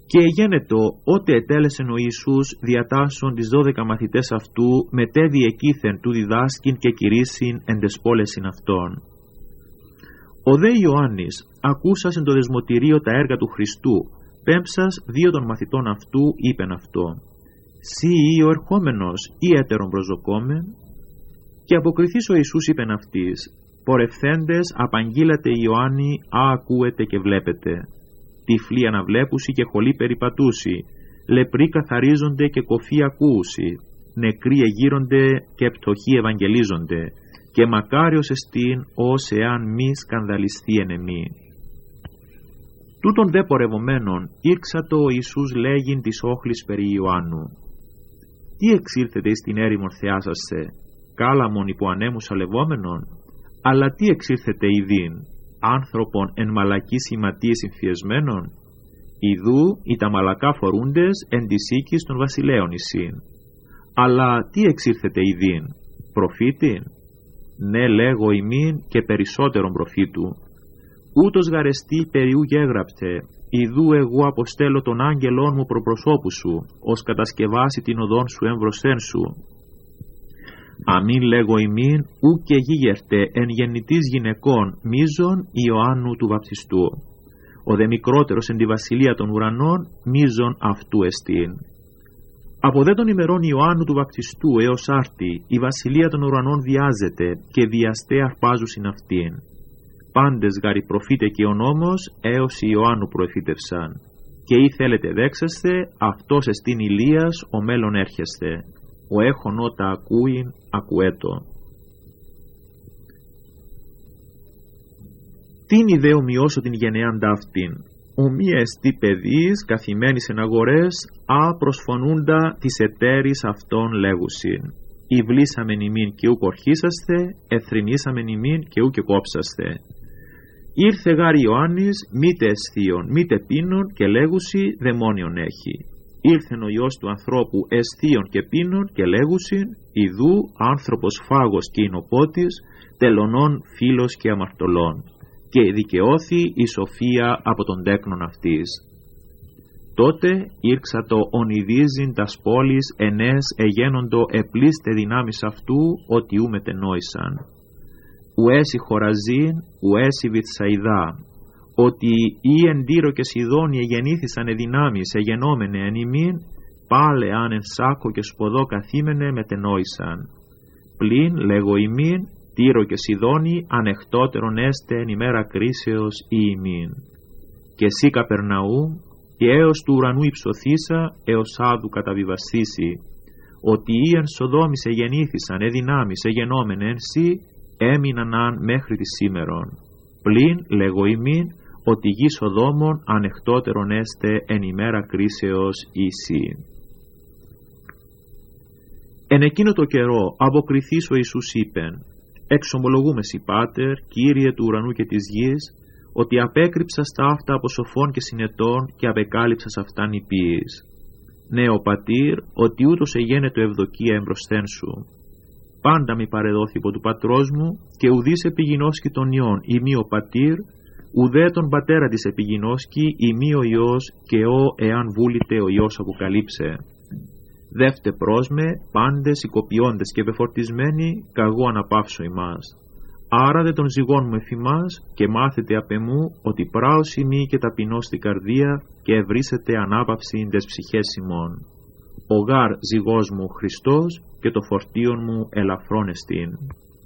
Και εγένετο ότε ετέλεσεν ο Ιησούς διατάσσον τις 12 μαθητές αυτού μετέβη εκείθεν του διδάσκην και κηρύσσειν εν τες πόλεσιν αυτών. Ο δε Ιωάννης ακούσας εν το δεσμοτηρίο τα έργα του Χριστού, πέμψας 2 των μαθητών αυτού είπεν αυτό: «Σύ ή ο ερχόμενος ή έτερον προσδοκόμεν?» Και αποκριθείς ο Ιησούς είπεν αυτοίς: «Πορευθέντες απαγγείλατε Ιωάννη, α ακούετε και βλέπετε. Τυφλοί αναβλέπουσι και χολοί περιπατούσι, λεπροί καθαρίζονται και κοφοί ακούουσι, νεκροί εγείρονται και πτωχοί ευαγγελίζονται, και μακάριος εστίν ως εάν μη σκανδαλιστεί εν εμεί». Τούτον δε πορευομένων ήρξατο ο Ιησούς λέγειν της όχλης περί Ιωάννου: «Τι εξήλθετε εις την έρημον θεάσαστε, κάλαμον υπό ανέμου σαλευόμενον, αλλά τι εξήλθετε ειδήν, άνθρωπον εν μαλακή σηματίε συμφιεσμένων? Ιδού οι τα μαλακά φορούντες εν της οίκης των βασιλέων εισήν. Αλλά τι εξήλθετε ειδήν, προφήτην? Ναι, λέγω ημίν και περισσότερον προφήτου. Ούτως γαρεστή περιού γέγραψε, ιδού εγώ αποστέλω τον άγγελόν μου προπροσώπου σου, ως κατασκευάσει την οδόν σου εμβροσέν σου. Αμήν λέγω ημίν, ου και γίγερτε εν γεννητής γυναικών μίζων Ιωάννου του βαπτιστού. Ο δε μικρότερος εν τη βασιλεία των ουρανών μίζων αυτού εστίν. Από δε των ημερών Ιωάννου του βαπτιστού έως άρτη η βασιλεία των ουρανών βιάζεται και βιαστέ αρπάζουσιν αυτήν. Πάντες γάρι προφήτε και ο νόμος έως Ιωάννου προεφήτευσαν. Και ή θέλετε δέξαστε, αυτός εστίν Ηλίας ο μέλλον έρχεστε. Ο έχων ότα ακούειν, ακουέτο. Την ιδέ ομοιώσω την γενεάν ταύτην. Ομοία εστί παιδείς καθημένης εν αγορές, α προσφωνούντα της εταίρης αυτών λέγουσιν. Ιβλήσαμεν ημίν και ουκ ορχίσαστε, εθρινήσαμεν ημίν και ουκ εκόψαστε. Ήρθε γάρ Ιωάννης, μήτε αισθίων, μήτε πίνων και λέγουσι δαιμόνιον έχει. Ήρθεν ο Υιός του ανθρώπου αισθίων και πίνων και λέγουσιν, ιδού άνθρωπος φάγος και εινοπότης, τελωνών φίλος και αμαρτωλών. Και δικαιώθη η σοφία από τον τέκνον αυτής. Τότε ήρξατο ονειδίζειν τας πόλεις ενές εγένοντο επλήστε δυνάμεις αυτού, ότι ου μετενόησαν. Ουέσι Χοραζίν, ουέσι Βηθσαϊδά, ότι ή εν Τύρο και Σιδόνι εγεννήθησαν δυνάμεις εγενόμενε εν ημίν, πάλε αν εν σάκο και σποδό καθήμενε μετενόησαν. Πλην λέγω ημίν, Τύρο και Σιδόνι ανεχτότερον έστε εν ημέρα κρίσεως ή ημίν. Και εσύ Καπερναού, και έως του ουρανού υψωθήσα, έως άδου καταβιβαστήσει, ότι ή εν Σοδόμης εγεννήθησαν δυνάμεις εγενόμενε εν σύ, έμειναν αν μέχρι τη σήμερον. Πλην λέγω ημίν, ότι γη Σοδόμων ανεχτότερον έστε εν ημέρα κρίσεως ή σύ. Εν εκείνο το καιρό αποκριθείς ο Ιησούς είπεν, εξομολογούμε σοι Πάτερ, Κύριε του ουρανού και της γης, ότι απέκρυψας τα αυτά από σοφών και συνετών και απεκάλυψας αυτάν υπείς. Ναι, ο Πατήρ, ότι ούτως εγένετο ευδοκία εμπροσθέν σου. Πάντα μη παρεδόθη υπό του πατρός μου, και ουδείς επιγινώσκει τον Υιόν ημί ο Πατήρ, ουδέ τον πατέρα της επιγινώσκει ημί ο Υιός, και ο εάν βούλητε ο Υιός αποκαλύψε. Δεύτε πρόσμε, πάντες οικοποιώντες και πεφορτισμένοι, καγώ αναπαύσω ημάς. Άρα δε των ζυγών μου εφημάς, και μάθετε απ' εμού, ότι πράος ημί και ταπεινώ στην καρδία, και ευρύσετε ανάπαυση τες ψυχές ημών. Ο γάρ ζυγός μου Χριστός, και το φορτίον μου ελαφρόν εστίν.